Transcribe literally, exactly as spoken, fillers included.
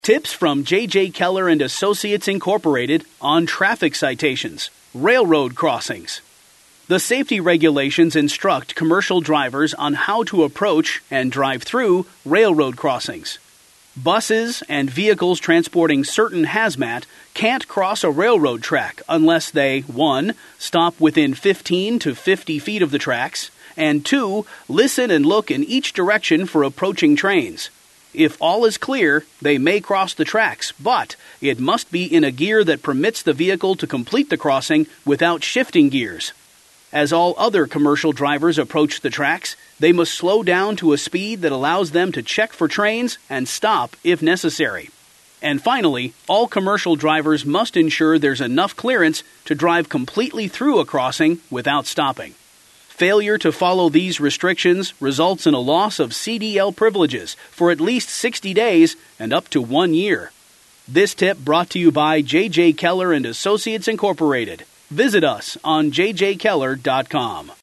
Tips from J J. Keller and Associates Incorporated on traffic citations, railroad crossings. The safety regulations instruct commercial drivers on how to approach and drive through railroad crossings. Buses and vehicles transporting certain hazmat can't cross a railroad track unless they, one, stop within fifteen to fifty feet of the tracks, and two, listen and look in each direction for approaching trains. If all is clear, they may cross the tracks, but it must be in a gear that permits the vehicle to complete the crossing without shifting gears. As all other commercial drivers approach the tracks, they must slow down to a speed that allows them to check for trains and stop if necessary. And finally, all commercial drivers must ensure there's enough clearance to drive completely through a crossing without stopping. Failure to follow these restrictions results in a loss of C D L privileges for at least sixty days and up to one year. This tip brought to you by J J. Keller and Associates Incorporated. Visit us on j j keller dot com.